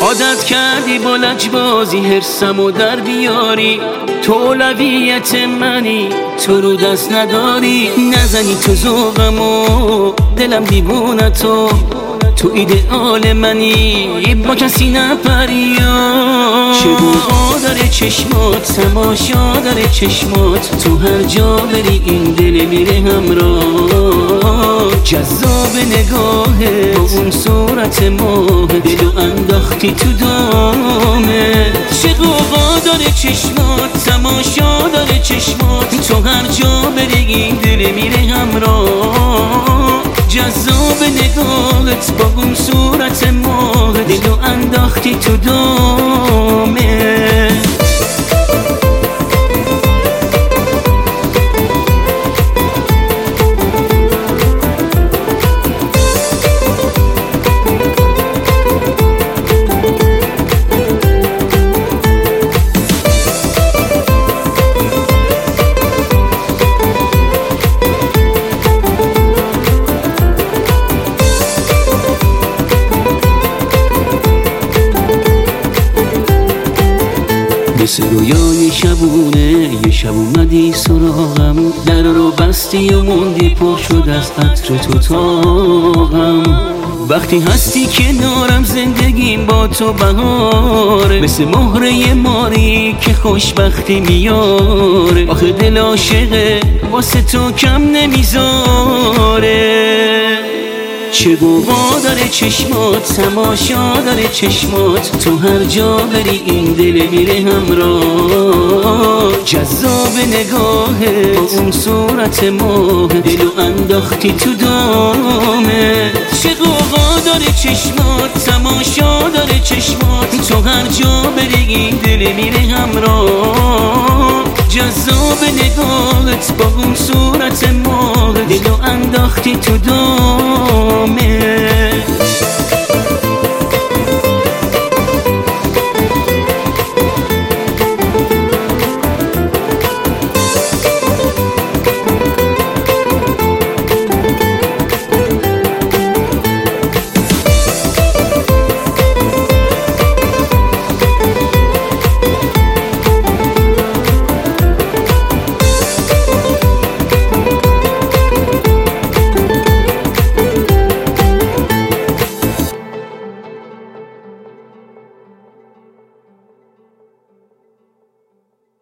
عادت کردی با لجبازی حرسمو در بیاری، تو اولویت منی، تو رو دست نداری. نزنی تو ذوقمو، دلم دیوونه تو ایدئال منی، با کسی نپری. چه بوها داره چشمات، تماشا داره چشمات، تو هر جا بری این دل میره همراه. جذاب نگاهت با اون صورت ماه، دلو انداختی تو دامت. چه غوغا داره چشمات، تماشا داره چشمات، تو هر جا بری این دل میره همراه. جذاب نگاهت با اون صورت ماه، دلو انداختی تو دامت. مثل رویای شبونه یه شب اومدی سراغم، در رو بستی و موندی پر شد از عطر تو تاقم. وقتی هستی کنارم زندگیم با تو بهاره، مثل مهره ماری که خوشبختی میاره. آخه دل عاشقه واسه تو کم نمیذاره. چه بوها داره چشمات، تماشا داره چشمات، تو هر جا بری این دل میره همراه. جذاب نگاهت با اون صورت ماه، دلو انداختی تو دامت. چه غوغا داره چشمات، تماشا داره چشمات، تو هر جا بری این دل میره همراه. جذاب نگاهت با اون صورت ماه، دلو انداختی تو دامت.